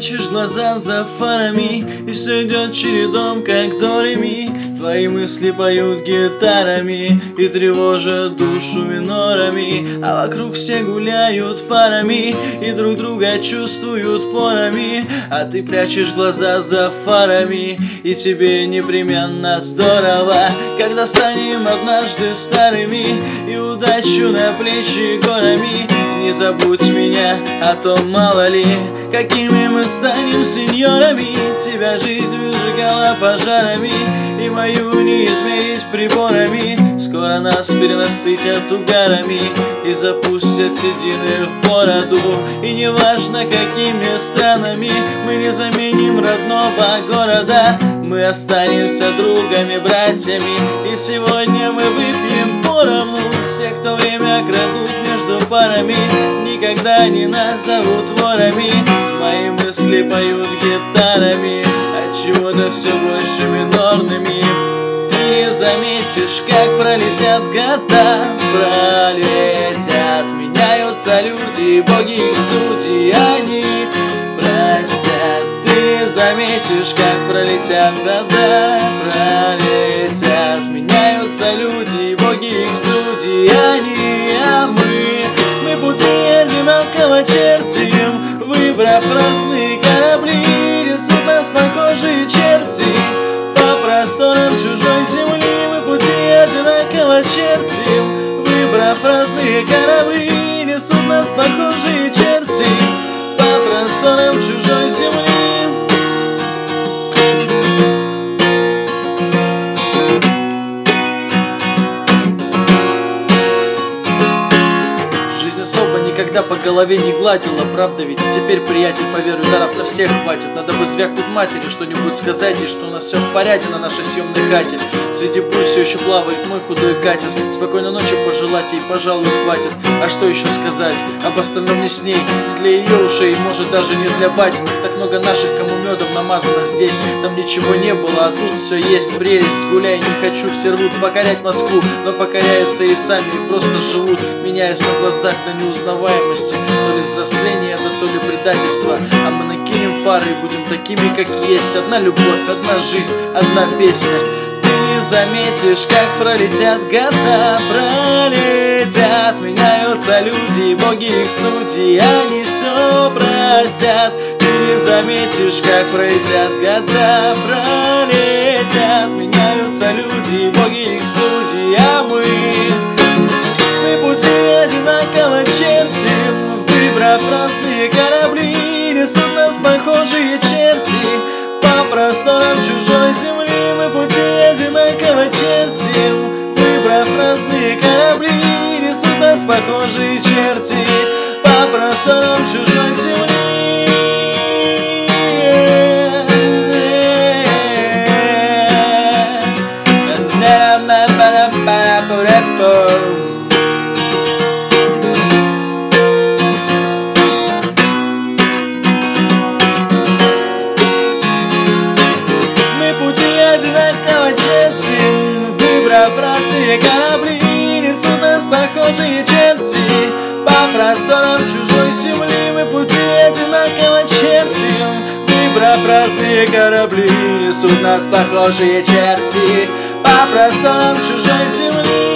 прячешь глаза за фарами, и все идет чередом, как до ре ми. Твои мысли поют гитарами и тревожат душу минорами, а вокруг все гуляют парами и друг друга чувствуют порами. А ты прячешь глаза за фарами, и тебе непременно здорово, когда станем однажды старыми и удачу на плечи горами. Не забудь меня, а то мало ли, какими мы станем сеньорами. Тебя жизнь выжигала пожарами, и мою не измерить приборами. Скоро нас перенасытят угарами и запустят седины в бороду. И неважно, какими странами мы не заменим родного города, мы останемся другами, братьями, и сегодня мы выпьем поровну. Все, кто время крадут между парами, никогда не назовут ворами. Мои мысли поют гитарами, отчего-то все больше минорными. Ты не заметишь, как пролетят года, пролетят, меняются люди, боги их судьи, они простят. Ты не заметишь, как пролетят года, пролетят, меняются люди, боги их судьи, они, а мы пути одинаково чертим, выбрав разные корабли, несут нас похожие черти по просторам чужой земли. Мы пути одинаково чертим, выбрав разные корабли, несут нас похожие черти по просторам чужой земли. Никогда по голове не гладила, правда ведь? Теперь, приятель, поверь, ударов на всех хватит. Надо бы звякнуть матери, что-нибудь сказать ей, что у нас все в порядке на нашей съемной хате. Среди бурь все еще плавает мой худой катер. Спокойной ночи пожелать ей, пожалуй, хватит. А что еще сказать? Об остальном не с ней, не для ее ушей, может даже не для батиных. Так много наших, кому медом намазано здесь. Там ничего не было, а тут все есть, прелесть. Гуляй, не хочу, все рвут покорять Москву, но покоряются и сами, и просто живут, меняясь на глазах до неузнаваемости. То ли взросление это, то ли предательство. А мы накинем фары и будем такими, как есть. Одна любовь, одна жизнь, одна песня. Ты не заметишь, как пролетят года, пролетят, меняются люди, боги их судьи, они все простят. Ты не заметишь, как пролетят года, пролетят, меняются люди, боги их судьи, а мы пути одинаково чертим, выбрав разные корабли, несут нас похожие черти по просторам чужой земли. Мы пути одинаково чертим, выбрав разные корабли, несут нас похожие черти по просторам чужой земли. Разные корабли, несут нас похожие черти по просторам чужой земли. Мы пути одинаково чертим, выбрав разные корабли, несут нас похожие черти по просторам чужой земли.